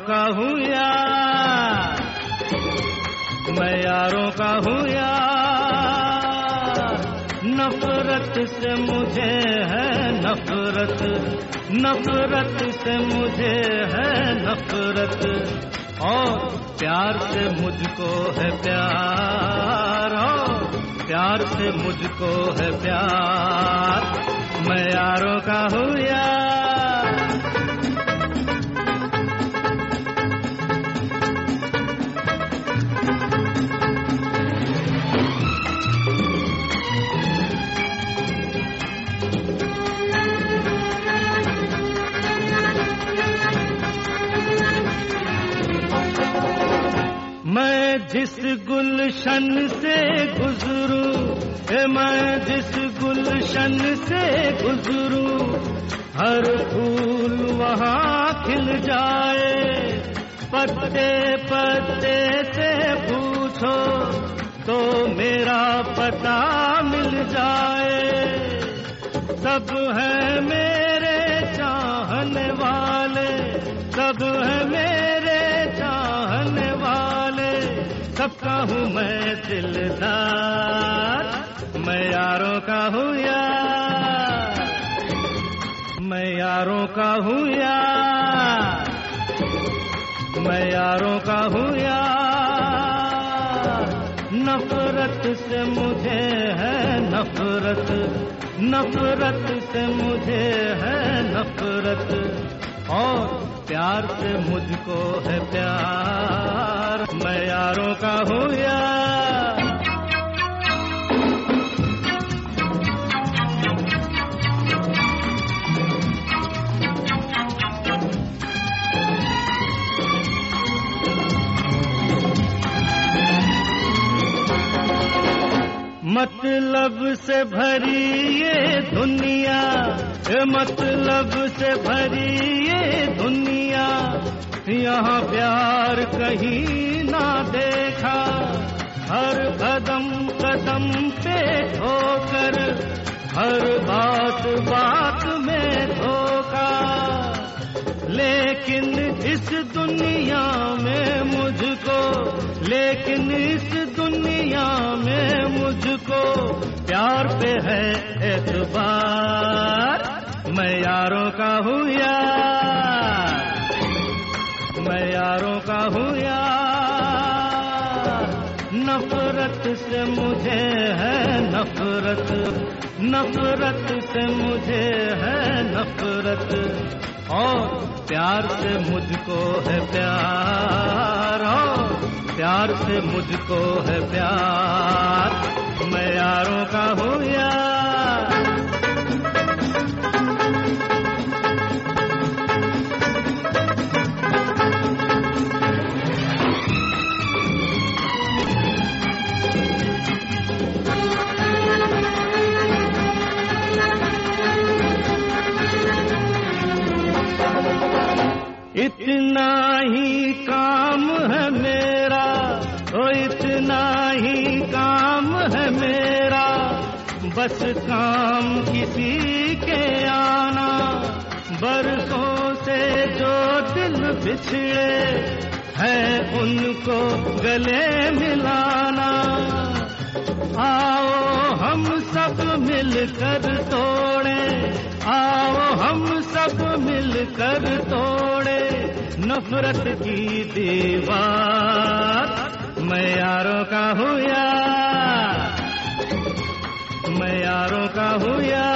का हूँ यार, मैं यारों का हूँ यार। नफरत से मुझे है नफरत, नफरत से मुझे है नफरत, और प्यार से मुझको है प्यार, और प्यार से मुझको है प्यार। मैं यारों का हूँ यार। मैं जिस गुलशन से गुजरूं, मैं जिस गुलशन से गुजरूं, हर फूल वहाँ खिल जाए। पत्ते पत्ते से पूछो तो मेरा पता मिल जाए। सब है मेरे चाहने वाले, सब है मेरे चाहने वाले, सबका हूँ मैं दिलदार। मैं यारों का हूँ यार, मैं यारों का हूँ यार, मैं यारों का हूँ यार। नफरत से मुझे है नफरत, नफरत से मुझे है नफरत, और प्यार से मुझको है प्यार। मैं यारों का हूँ यार। मतलब से भरी ये दुनिया, मतलब से भरी ये दुनिया, यहाँ प्यार कहीं ना देखा। हर कदम कदम पे ठोकर, हर बात बात में धोखा। लेकिन इस दुनिया में मुझको, लेकिन इस दुनिया में मुझको प्यार पे है एतबार। मैं यारों का हूँ यार, मैं यारों का हूँ यार। नफरत से मुझे है नफरत, नफरत से मुझे है नफरत, और प्यार से मुझको है प्यार, और प्यार से मुझको है प्यार। मैं यारों का हूँ यार। इतना ही काम है मेरा, ओ इतना ही काम है मेरा, बस काम किसी के आना। बरसों से जो दिल बिछड़े हैं उनको गले मिलाना। आओ हम सब मिलकर तोड़े, आओ हम सब मिलकर तोड़े नफरत की दीवार। मैं यारों का हूँ यार, मैं यारों का हूँ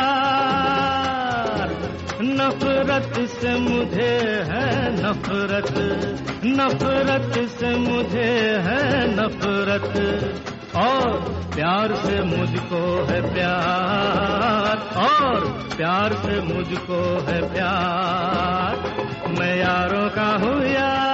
यार। नफरत से मुझे है नफरत, नफरत से मुझे है नफरत, और प्यार से मुझको है प्यार, और प्यार से मुझको है प्यार। मैं यारों का हूँ यार।